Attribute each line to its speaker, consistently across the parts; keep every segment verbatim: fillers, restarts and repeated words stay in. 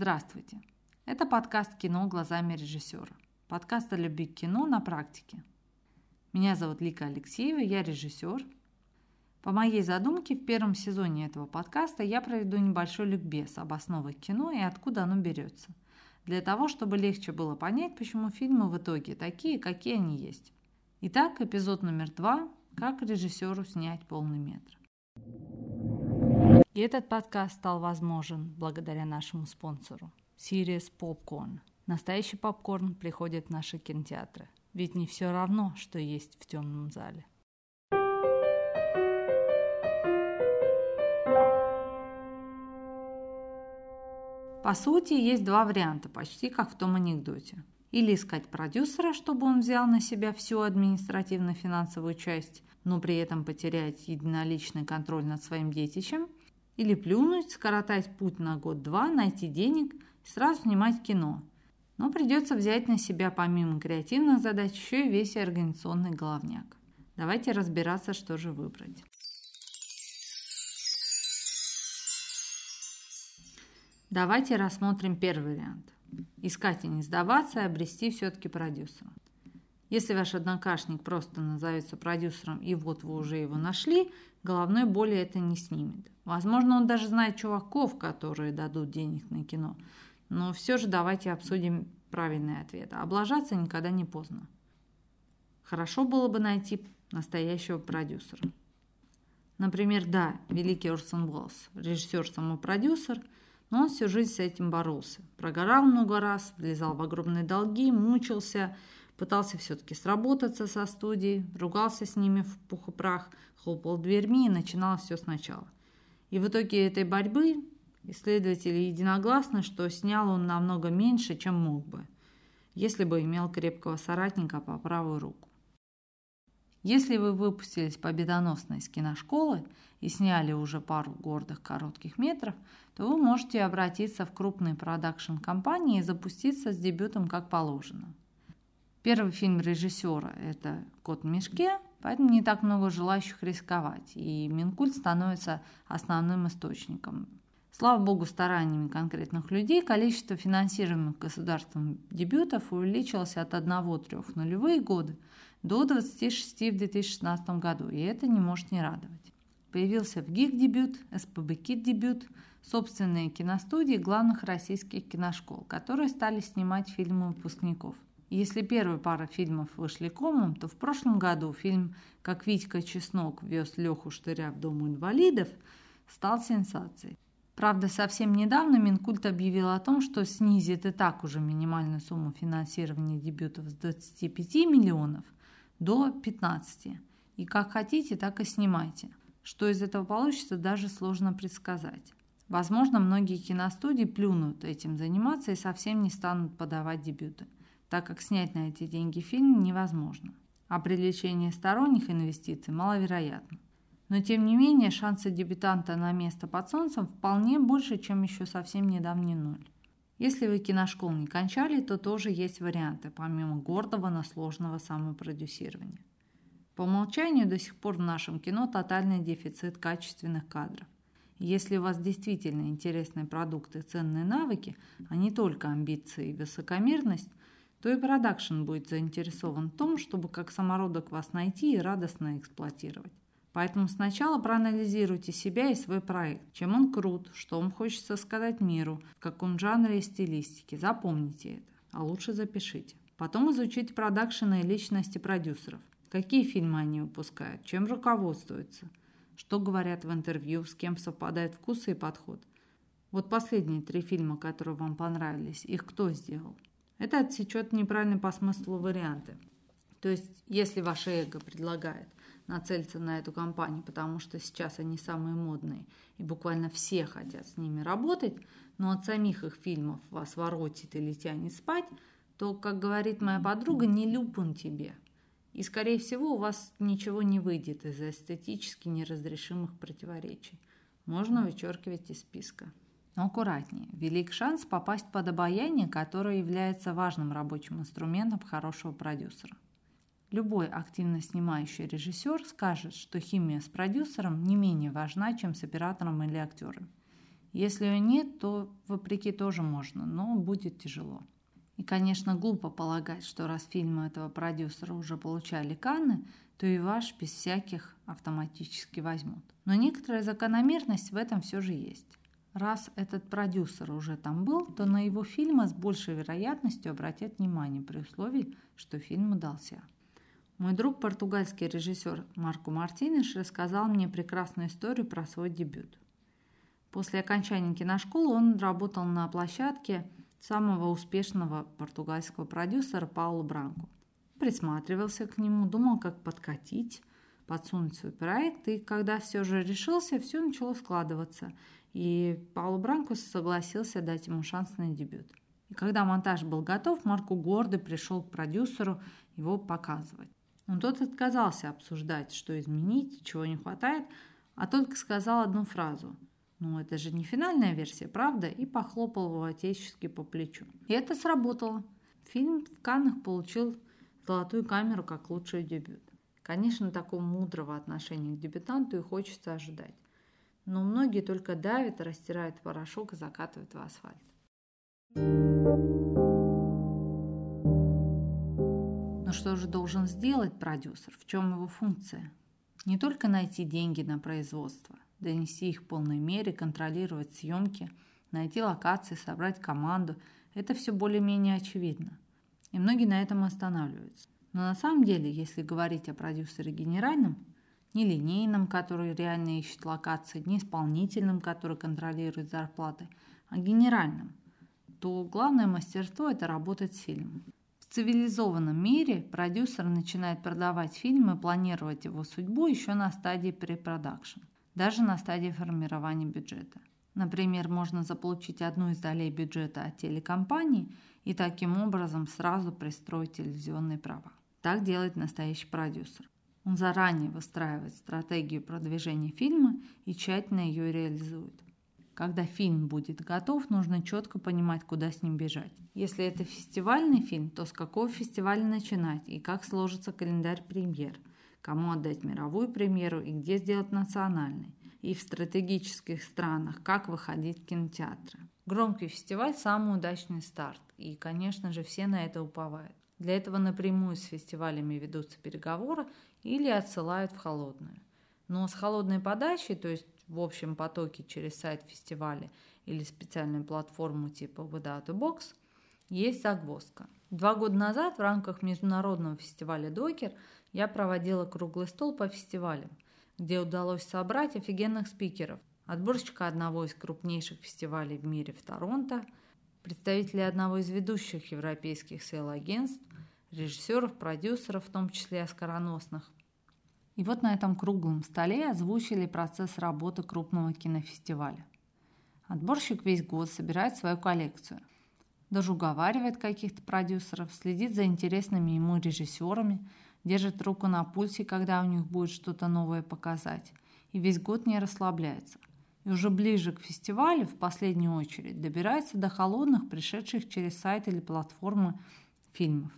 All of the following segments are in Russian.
Speaker 1: Здравствуйте! Это подкаст «Кино глазами режиссера». Подкаст о любви к кино на практике. Меня зовут Лика Алексеева, я режиссер. По моей задумке, в первом сезоне этого подкаста я проведу небольшой ликбез об основах кино и откуда оно берется, для того, чтобы легче было понять, почему фильмы в итоге такие, какие они есть. Итак, эпизод номер два «Как режиссеру снять полный метр». И этот подкаст стал возможен благодаря нашему спонсору Sirius Popcorn. Настоящий попкорн приходит в наши кинотеатры, ведь не все равно, что есть в темном зале. По сути, есть два варианта, почти как в том анекдоте. Или искать продюсера, чтобы он взял на себя всю административно-финансовую часть, но при этом потерять единоличный контроль над своим детищем, или плюнуть, скоротать путь на год-два, найти денег и сразу снимать кино. Но придется взять на себя помимо креативных задач еще и весь организационный головняк. Давайте разбираться, что же выбрать. Давайте рассмотрим первый вариант. Искать и не сдаваться, и обрести все-таки продюсера. Если ваш однокашник просто назовется продюсером, и вот вы уже его нашли, головной боли это не снимет. Возможно, он даже знает чуваков, которые дадут денег на кино. Но все же давайте обсудим правильный ответ. Облажаться никогда не поздно. Хорошо было бы найти настоящего продюсера. Например, да, великий Орсон Уэллс, режиссер-самопродюсер, но он всю жизнь с этим боролся. Прогорал много раз, влезал в огромные долги, мучился, пытался все-таки сработаться со студией, ругался с ними в пух и прах, хлопал дверьми и начинал все сначала. И в итоге этой борьбы исследователи единогласны, что снял он намного меньше, чем мог бы, если бы имел крепкого соратника по правую руку. Если вы выпустились победоносно из киношколы и сняли уже пару гордых коротких метров, то вы можете обратиться в крупные продакшн-компании и запуститься с дебютом как положено. Первый фильм режиссера – это «Кот в мешке», поэтому не так много желающих рисковать, и Минкульт становится основным источником. Слава богу, стараниями конкретных людей количество финансируемых государством дебютов увеличилось от одного-трёх в нулевые годы до двадцати шести в две тысячи шестнадцатом году, и это не может не радовать. Появился в ГИК дебют, СПБ КИТ дебют, собственные киностудии главных российских киношкол, которые стали снимать фильмы выпускников. Если первая пара фильмов вышли комом, то в прошлом году фильм «Как Витька Чеснок вез Леху Штыря в дом инвалидов» стал сенсацией. Правда, совсем недавно Минкульт объявил о том, что снизит и так уже минимальную сумму финансирования дебютов с двадцати пяти миллионов до пятнадцати. И как хотите, так и снимайте. Что из этого получится, даже сложно предсказать. Возможно, многие киностудии плюнут этим заниматься и совсем не станут подавать дебюты, так как снять на эти деньги фильм невозможно, а привлечение сторонних инвестиций маловероятно. Но тем не менее, шансы дебютанта на место под солнцем вполне больше, чем еще совсем недавний ноль. Если вы киношкол не кончали, то тоже есть варианты, помимо гордого, но сложного самопродюсирования. По умолчанию до сих пор в нашем кино тотальный дефицит качественных кадров. Если у вас действительно интересные продукты и ценные навыки, а не только амбиции и высокомерность, то и продакшн будет заинтересован в том, чтобы как самородок вас найти и радостно эксплуатировать. Поэтому сначала проанализируйте себя и свой проект, чем он крут, что вам хочется сказать миру, в каком жанре и стилистике. Запомните это, а лучше запишите. Потом изучите продакшены и личности продюсеров. Какие фильмы они выпускают, чем руководствуются, что говорят в интервью, с кем совпадают вкусы и подход. Вот последние три фильма, которые вам понравились, их кто сделал? Это отсечет неправильные по смыслу варианты. То есть, если ваше эго предлагает нацелиться на эту компанию, потому что сейчас они самые модные, и буквально все хотят с ними работать, но от самих их фильмов вас воротит или тянет спать, то, как говорит моя подруга, не люблю тебе. И, скорее всего, у вас ничего не выйдет из-за эстетически неразрешимых противоречий. Можно вычеркивать из списка. Но аккуратнее. Велик шанс попасть под обаяние, которое является важным рабочим инструментом хорошего продюсера. Любой активно снимающий режиссер скажет, что химия с продюсером не менее важна, чем с оператором или актером. Если ее нет, то вопреки тоже можно, но будет тяжело. И, конечно, глупо полагать, что раз фильмы этого продюсера уже получали Канны, то и ваш без всяких автоматически возьмут. Но некоторая закономерность в этом все же есть. Раз этот продюсер уже там был, то на его фильмы с большей вероятностью обратят внимание при условии, что фильм удался. Мой друг, португальский режиссер Марко Мартинеш, рассказал мне прекрасную историю про свой дебют. После окончания киношколы он работал на площадке самого успешного португальского продюсера Пауло Бранко. Присматривался к нему, думал, как подкатить, подсунуть свой проект, и когда все же решился, все начало складываться, и Пауло Бранко согласился дать ему шанс на дебют. И когда монтаж был готов, Марко гордо пришел к продюсеру его показывать. Но тот отказался обсуждать, что изменить, чего не хватает, а только сказал одну фразу: «Ну, это же не финальная версия, правда?» и похлопал его отечески по плечу. И это сработало. Фильм в Каннах получил золотую камеру как лучший дебют. Конечно, такого мудрого отношения к дебютанту и хочется ожидать. Но многие только давят, растирают порошок и закатывают в асфальт. Но что же должен сделать продюсер? В чем его функция? Не только найти деньги на производство, донести их в полной мере, контролировать съемки, найти локации, собрать команду. Это все более-менее очевидно. И многие на этом останавливаются. Но на самом деле, если говорить о продюсере генеральном, не линейном, который реально ищет локации, не исполнительном, который контролирует зарплаты, а генеральном, то главное мастерство – это работать с фильмом. В цивилизованном мире продюсер начинает продавать фильм и планировать его судьбу еще на стадии препродакшн, даже на стадии формирования бюджета. Например, можно заполучить одну из долей бюджета от телекомпании и таким образом сразу пристроить телевизионные права. Так делает настоящий продюсер. Он заранее выстраивает стратегию продвижения фильма и тщательно ее реализует. Когда фильм будет готов, нужно четко понимать, куда с ним бежать. Если это фестивальный фильм, то с какого фестиваля начинать и как сложится календарь премьер, кому отдать мировую премьеру и где сделать национальный. И в стратегических странах, как выходить в кинотеатры. Громкий фестиваль – самый удачный старт, и, конечно же, все на это уповают. Для этого напрямую с фестивалями ведутся переговоры или отсылают в холодную. Но с холодной подачей, то есть в общем потоке через сайт фестиваля или специальную платформу типа Without a Box, есть загвоздка. Два года назад в рамках международного фестиваля Докер я проводила круглый стол по фестивалям, где удалось собрать офигенных спикеров, отборщика одного из крупнейших фестивалей в мире в Торонто, представителей одного из ведущих европейских сейл-агентств, режиссеров, продюсеров, в том числе оскароносных. И вот на этом круглом столе озвучили процесс работы крупного кинофестиваля. Отборщик весь год собирает свою коллекцию, даже уговаривает каких-то продюсеров, следит за интересными ему режиссерами, держит руку на пульсе, когда у них будет что-то новое показать, и весь год не расслабляется. И уже ближе к фестивалю, в последнюю очередь, добирается до холодных, пришедших через сайт или платформы фильмов.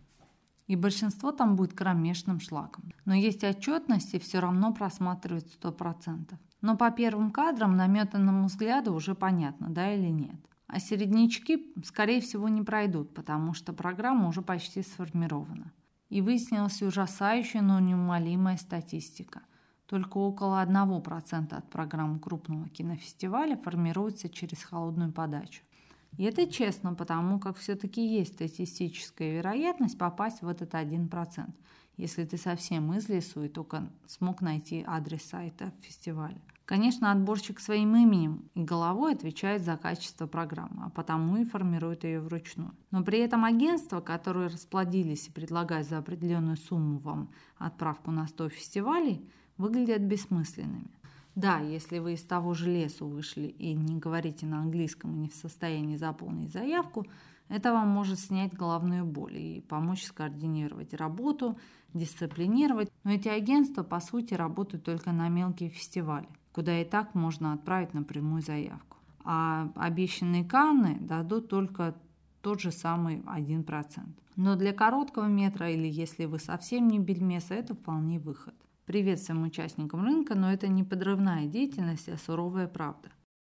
Speaker 1: И большинство там будет кромешным шлаком. Но есть отчетность, и все равно просматривают сто процентов. Но по первым кадрам, наметанному взгляду, уже понятно, да или нет. А середнячки, скорее всего, не пройдут, потому что программа уже почти сформирована. И выяснилась ужасающая, но неумолимая статистика. Только около одного процента от программ крупного кинофестиваля формируется через холодную подачу. И это честно, потому как все-таки есть статистическая вероятность попасть в этот один процент, если ты совсем из лесу и только смог найти адрес сайта фестиваля. Конечно, отборщик своим именем и головой отвечает за качество программы, а потому и формирует ее вручную. Но при этом агентства, которые расплодились и предлагают за определенную сумму вам отправку на сто фестивалей, выглядят бессмысленными. Да, если вы из того же лесу вышли и не говорите на английском и не в состоянии заполнить заявку, это вам может снять головную боль и помочь скоординировать работу, дисциплинировать. Но эти агентства, по сути, работают только на мелкие фестивали, куда и так можно отправить напрямую заявку. А обещанные Канны дадут только тот же самый один процент. Но для короткого метра или если вы совсем не бельмеса, это вполне выход. Привет всем участникам рынка, но это не подрывная деятельность, а суровая правда.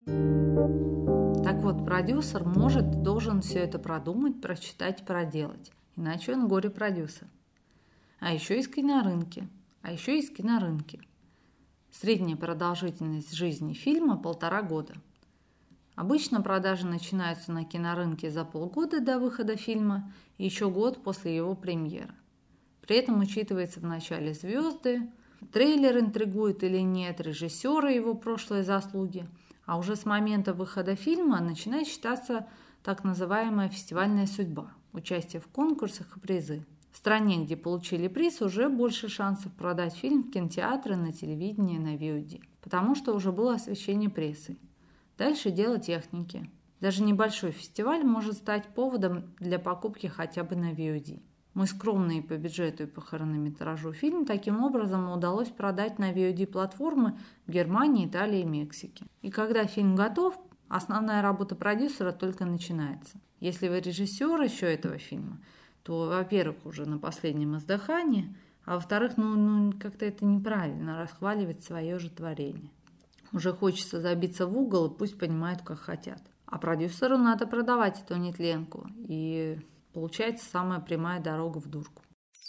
Speaker 1: Так вот, продюсер может, должен все это продумать, прочитать, проделать. Иначе он горе-продюсер. А еще есть кинорынки. А еще есть кинорынки. Средняя продолжительность жизни фильма – полтора года. Обычно продажи начинаются на кинорынке за полгода до выхода фильма и еще год после его премьеры. При этом учитывается в начале звезды, трейлер интригует или нет, режиссера и его прошлые заслуги, а уже с момента выхода фильма начинает считаться так называемая фестивальная судьба – участие в конкурсах и призы. В стране, где получили приз, уже больше шансов продать фильм в кинотеатры, на телевидении, на ви о ди, потому что уже было освещение прессой. Дальше дело техники. Даже небольшой фестиваль может стать поводом для покупки хотя бы на ви о ди. Мой скромный по бюджету и по хронометражу фильм таким образом удалось продать на ви о ди-платформы в Германии, Италии и Мексике. И когда фильм готов, основная работа продюсера только начинается. Если вы режиссер еще этого фильма, то, во-первых, уже на последнем издыхании, а во-вторых, ну, ну как-то это неправильно расхваливать свое же творение. Уже хочется забиться в угол, и пусть понимают, как хотят. А продюсеру надо продавать эту нетленку, и получается самая прямая дорога в дурку.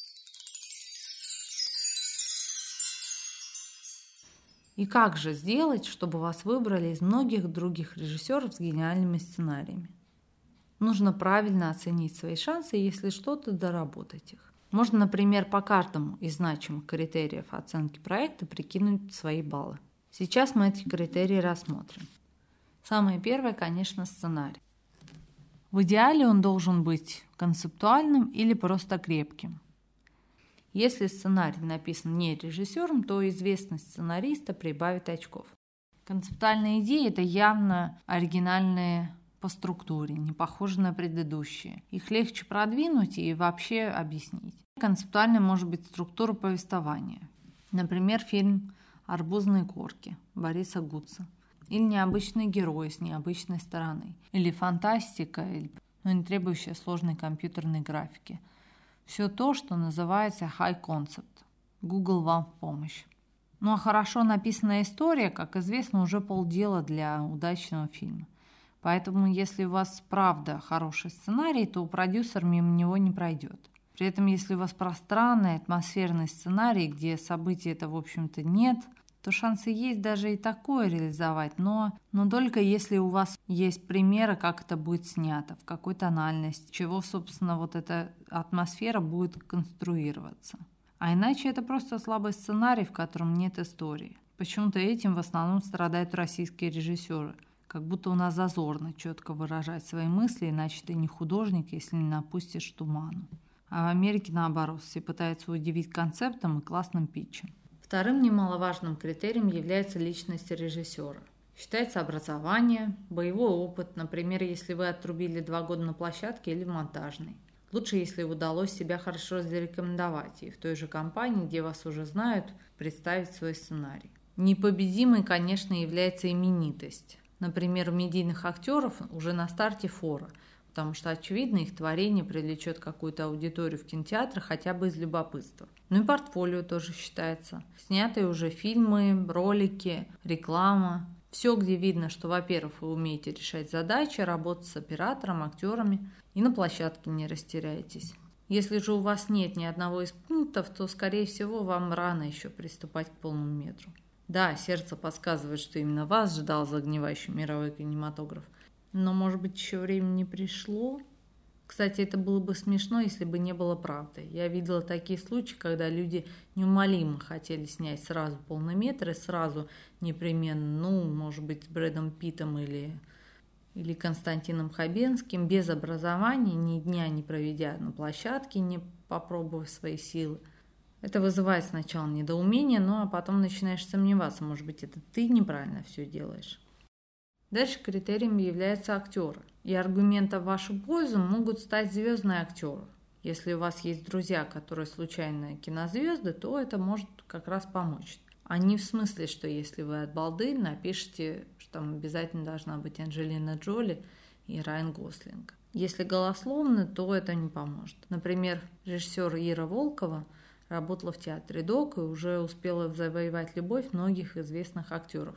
Speaker 1: И как же сделать, чтобы вас выбрали из многих других режиссеров с гениальными сценариями? Нужно правильно оценить свои шансы, если что-то доработать их. Можно, например, по каждому из значимых критериев оценки проекта прикинуть свои баллы. Сейчас мы эти критерии рассмотрим. Самое первое, конечно, сценарий. В идеале он должен быть концептуальным или просто крепким. Если сценарий написан не режиссером, то известность сценариста прибавит очков. Концептуальные идеи – это явно оригинальные по структуре, не похожи на предыдущие. Их легче продвинуть и вообще объяснить. Концептуальной может быть структура повествования. Например, фильм «Арбузные корки» Бориса Гудца. Или необычный герой с необычной стороны. Или фантастика, но не требующая сложной компьютерной графики. Все то, что называется high concept. Google вам в помощь. Ну а хорошо написанная история, как известно, уже полдела для удачного фильма. Поэтому, если у вас правда хороший сценарий, то продюсер мимо него не пройдет. При этом, если у вас пространный, атмосферный сценарий, где событий это, в общем-то, нет, то шансы есть даже и такое реализовать, но, но только если у вас есть примеры, как это будет снято, в какой тональности, чего, собственно, вот эта атмосфера будет конструироваться. А иначе это просто слабый сценарий, в котором нет истории. Почему-то этим в основном страдают российские режиссеры. Как будто у нас зазорно четко выражать свои мысли, иначе ты не художник, если не напустишь туману. А в Америке наоборот, все пытаются удивить концептом и классным питчем. Вторым немаловажным критерием является личность режиссера. Считается образование, боевой опыт, например, если вы отрубили два года на площадке или в монтажной. Лучше, если удалось себя хорошо зарекомендовать и в той же компании, где вас уже знают, представить свой сценарий. Непобедимой, конечно, является именитость. Например, у медийных актеров уже на старте фора, потому что, очевидно, их творение привлечет какую-то аудиторию в кинотеатрах хотя бы из любопытства. Ну и портфолио тоже считается. Снятые уже фильмы, ролики, реклама. Все, где видно, что, во-первых, вы умеете решать задачи, работать с оператором, актерами, и на площадке не растеряетесь. Если же у вас нет ни одного из пунктов, то, скорее всего, вам рано еще приступать к полному метру. Да, сердце подсказывает, что именно вас ждал загнивающий мировой кинематограф. Но, может быть, еще время не пришло? Кстати, это было бы смешно, если бы не было правды. Я видела такие случаи, когда люди неумолимо хотели снять сразу полный метр и сразу непременно, ну, может быть, с Брэдом Питтом или, или Константином Хабенским, без образования, ни дня не проведя на площадке, не попробовав свои силы. Это вызывает сначала недоумение, ну а потом начинаешь сомневаться, может быть, это ты неправильно все делаешь. Дальше критерием являются актеры. И аргументом в вашу пользу могут стать звездные актеры. Если у вас есть друзья, которые случайные кинозвезды, то это может как раз помочь. А не в смысле, что если вы от балды напишите, что там обязательно должна быть Анджелина Джоли и Райан Гослинг. Если голословно, то это не поможет. Например, режиссер Ира Волкова работала в театре ДОК и уже успела завоевать любовь многих известных актеров.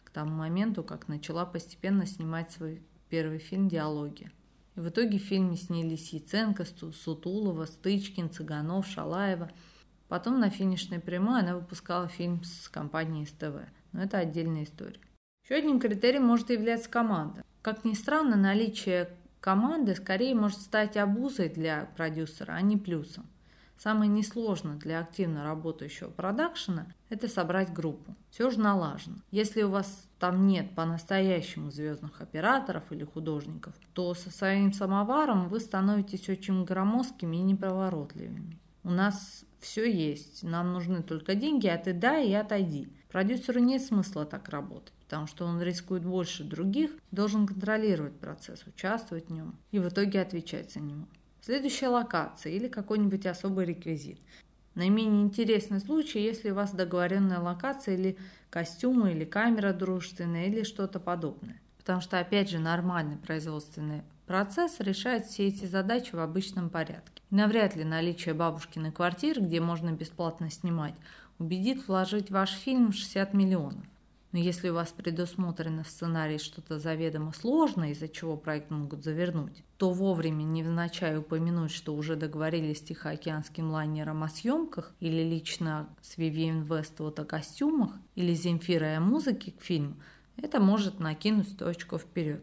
Speaker 1: к тому моменту, как начала постепенно снимать свой первый фильм «Диалоги». И в итоге в фильме снялись Яценко, Сутулова, Стычкин, Цыганов, Шалаева. Потом на финишной прямой она выпускала фильм с компанией СТВ. Но это отдельная история. Еще одним критерием может являться команда. Как ни странно, наличие команды скорее может стать обузой для продюсера, а не плюсом. Самое несложное для активно работающего продакшена – это собрать группу. Все же налажено. Если у вас там нет по-настоящему звездных операторов или художников, то со своим самоваром вы становитесь очень громоздкими и неповоротливыми. У нас все есть, нам нужны только деньги, а ты дай и отойди. Продюсеру нет смысла так работать, потому что он рискует больше других, должен контролировать процесс, участвовать в нем и в итоге отвечать за него. Следующая локация или какой-нибудь особый реквизит. Наименее интересный случай, если у вас договоренная локация или костюмы, или камера дружественная, или что-то подобное. Потому что, опять же, нормальный производственный процесс решает все эти задачи в обычном порядке. И навряд ли наличие бабушкиной квартиры, где можно бесплатно снимать, убедит вложить в ваш фильм шестьдесят миллионов. Но если у вас предусмотрено в сценарии что-то заведомо сложное, из-за чего проект могут завернуть, то вовремя невзначай упомянуть, что уже договорились с Тихоокеанским лайнером о съемках, или лично с Вивьен Вествуд о костюмах, или Земфирой о музыке к фильму, это может накинуть точку вперед.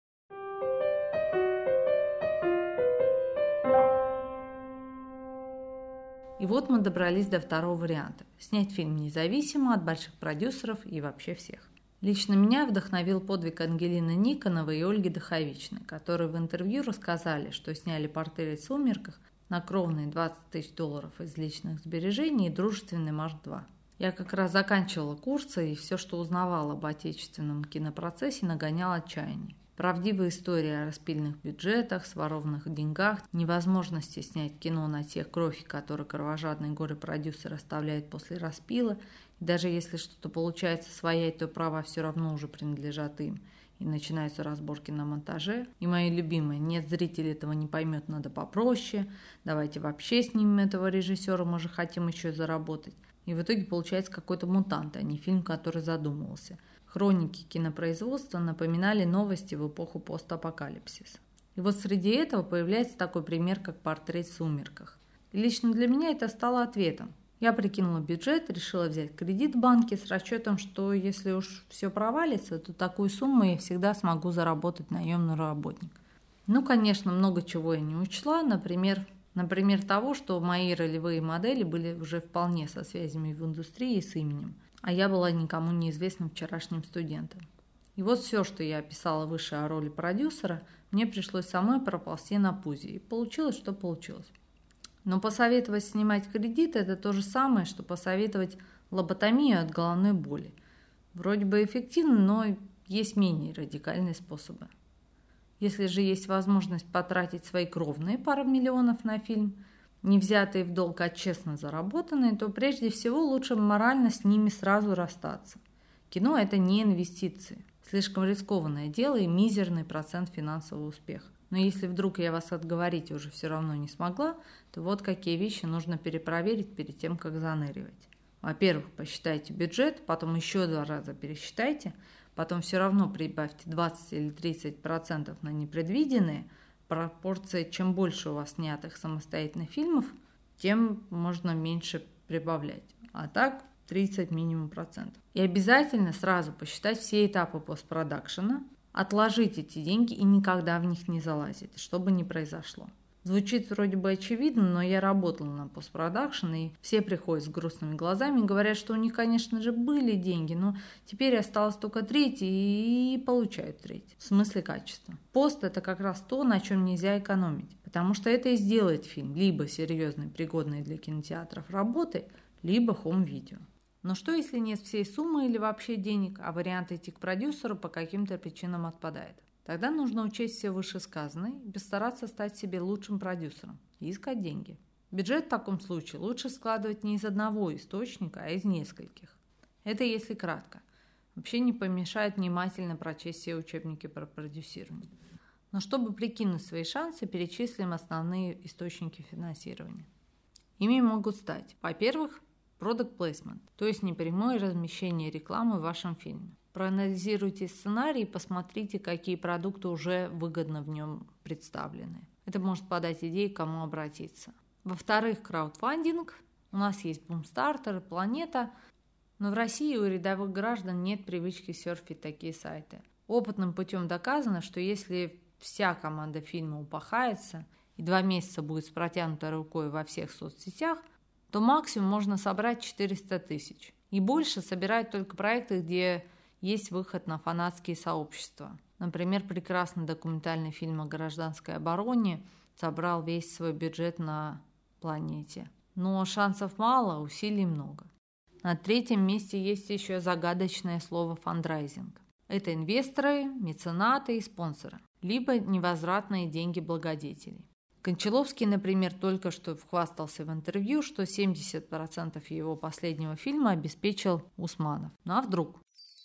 Speaker 1: И вот мы добрались до второго варианта – снять фильм независимо от больших продюсеров и вообще всех. Лично меня вдохновил подвиг Ангелины Никоновой и Ольги Даховичной, которые в интервью рассказали, что сняли «Портрет в сумерках» на кровные двадцать тысяч долларов из личных сбережений и дружественный Марк два. Я как раз заканчивала курсы, и все, что узнавала об отечественном кинопроцессе, нагонял отчаяние. Правдивая история о распильных бюджетах, сворованных деньгах, невозможности снять кино на тех крохи, которые кровожадный горе-продюсер оставляет после распила, и даже если что-то получается своять, то права все равно уже принадлежат им, и начинаются разборки на монтаже. И мое любимое: нет, зритель этого не поймет, надо попроще, давайте вообще снимем этого режиссера, мы же хотим еще заработать. И в итоге получается какой-то мутант, а не фильм, который задумывался. Хроники кинопроизводства напоминали новости в эпоху постапокалипсиса. И вот среди этого появляется такой пример, как «Портрет в сумерках». И лично для меня это стало ответом. Я прикинула бюджет, решила взять кредит в банке с расчетом, что если уж все провалится, то такую сумму я всегда смогу заработать наемный работник. Ну, конечно, много чего я не учла, например, например того, что мои ролевые модели были уже вполне со связями в индустрии и с именем. А я была никому неизвестным вчерашним студентом. И вот все, что я описала выше о роли продюсера, мне пришлось самой проползти на пузе. И получилось, что получилось. Но посоветовать снимать кредит – это то же самое, что посоветовать лоботомию от головной боли. Вроде бы эффективно, но есть менее радикальные способы. Если же есть возможность потратить свои кровные пару миллионов на фильм, не взятые в долг, а честно заработанные, то прежде всего лучше морально с ними сразу расстаться. Кино – это не инвестиции. Слишком рискованное дело и мизерный процент финансового успеха. Но если вдруг я вас отговорить уже все равно не смогла, то вот какие вещи нужно перепроверить перед тем, как заныривать. Во-первых, посчитайте бюджет, потом еще два раза пересчитайте, потом все равно прибавьте двадцать или тридцать процентов на непредвиденные. Пропорция, чем больше у вас снятых самостоятельных фильмов, тем можно меньше прибавлять. А так тридцать минимум процентов. И обязательно сразу посчитать все этапы постпродакшена, отложить эти деньги и никогда в них не залазить, что бы ни произошло. Звучит вроде бы очевидно, но я работала на постпродакшн, и все приходят с грустными глазами и говорят, что у них, конечно же, были деньги, но теперь осталось только треть и получают треть. В смысле качества. Пост – это как раз то, на чем нельзя экономить, потому что это и сделает фильм либо серьезной, пригодной для кинотеатров работой, либо хом-видео. Но что, если нет всей суммы или вообще денег, а вариант идти к продюсеру по каким-то причинам отпадает? Тогда нужно учесть все вышесказанное и постараться стать себе лучшим продюсером и искать деньги. Бюджет в таком случае лучше складывать не из одного источника, а из нескольких. Это если кратко. Вообще не помешает внимательно прочесть все учебники про продюсирование. Но чтобы прикинуть свои шансы, перечислим основные источники финансирования. Ими могут стать, во-первых, product placement, то есть непрямое размещение рекламы в вашем фильме. Проанализируйте сценарий и посмотрите, какие продукты уже выгодно в нем представлены. Это может подать идеи, к кому обратиться. Во-вторых, краудфандинг. У нас есть Бумстартер и Планета, но в России у рядовых граждан нет привычки серфить такие сайты. Опытным путем доказано, что если вся команда фильма упахается и два месяца будет с протянутой рукой во всех соцсетях, то максимум можно собрать четыреста тысяч. И больше собирают только проекты, где есть выход на фанатские сообщества. Например, прекрасный документальный фильм о гражданской обороне собрал весь свой бюджет на Планете. Но шансов мало, усилий много. На третьем месте есть еще загадочное слово фандрайзинг. Это инвесторы, меценаты и спонсоры, либо невозвратные деньги благодетелей. Кончаловский, например, только что хвастался в интервью, что семьдесят процентов его последнего фильма обеспечил Усманов. Ну а вдруг?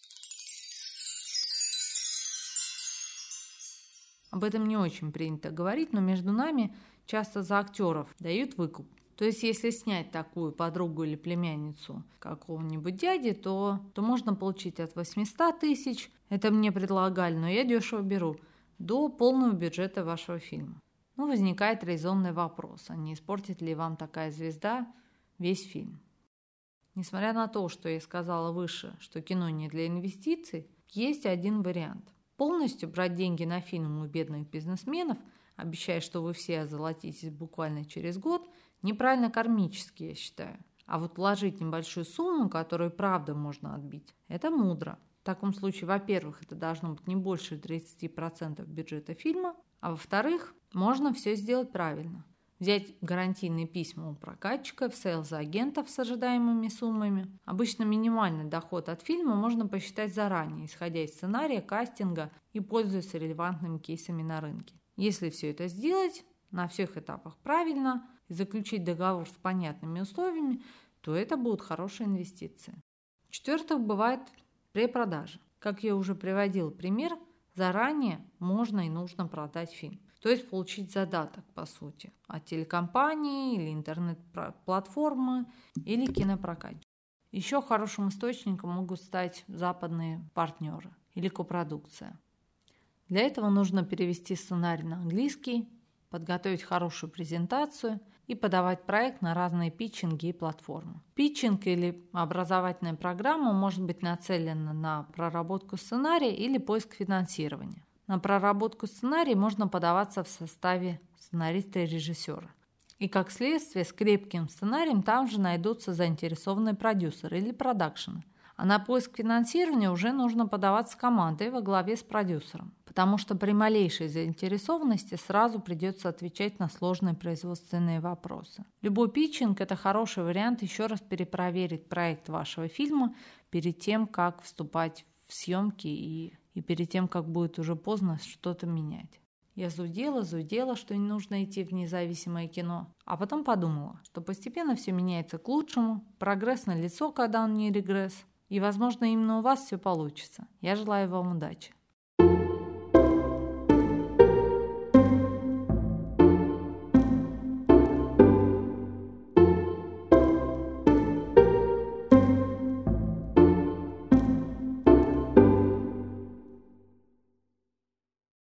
Speaker 1: Об этом не очень принято говорить, но между нами часто за актеров дают выкуп. То есть, если снять такую подругу или племянницу какого-нибудь дяди, то, то можно получить от восемьсот тысяч, это мне предлагали, но я дешево беру, до полного бюджета вашего фильма. Ну, возникает резонный вопрос, а не испортит ли вам такая звезда весь фильм? Несмотря на то, что я сказала выше, что кино не для инвестиций, есть один вариант. Полностью брать деньги на фильм у бедных бизнесменов, обещая, что вы все озолотитесь буквально через год, неправильно кармически, я считаю. А вот вложить небольшую сумму, которую правда можно отбить, это мудро. В таком случае, во-первых, это должно быть не больше тридцати процентов бюджета фильма, а во-вторых, можно все сделать правильно. Взять гарантийные письма у прокатчиков, сейлз-агентов с ожидаемыми суммами. Обычно минимальный доход от фильма можно посчитать заранее, исходя из сценария, кастинга и пользуясь релевантными кейсами на рынке. Если все это сделать на всех этапах правильно и заключить договор с понятными условиями, то это будут хорошие инвестиции. В-четвертых, бывает препродажа. Как я уже приводил пример, заранее можно и нужно продать фильм. То есть получить задаток, по сути, от телекомпании или интернет-платформы или кинопрокатчика. Еще хорошим источником могут стать западные партнеры или копродукция. Для этого нужно перевести сценарий на английский, подготовить хорошую презентацию и подавать проект на разные питчинги и платформы. Питчинг или образовательная программа может быть нацелена на проработку сценария или поиск финансирования. На проработку сценария можно подаваться в составе сценариста и режиссера. И как следствие, с крепким сценарием там же найдутся заинтересованные продюсеры или продакшены. А на поиск финансирования уже нужно подаваться командой во главе с продюсером, потому что при малейшей заинтересованности сразу придется отвечать на сложные производственные вопросы. Любой питчинг – это хороший вариант еще раз перепроверить проект вашего фильма перед тем, как вступать в съемки и, и перед тем, как будет уже поздно что-то менять. Я зудела, зудела, что не нужно идти в независимое кино, а потом подумала, что постепенно все меняется к лучшему, прогресс налицо, когда он не регресс, и, возможно, именно у вас все получится. Я желаю вам удачи.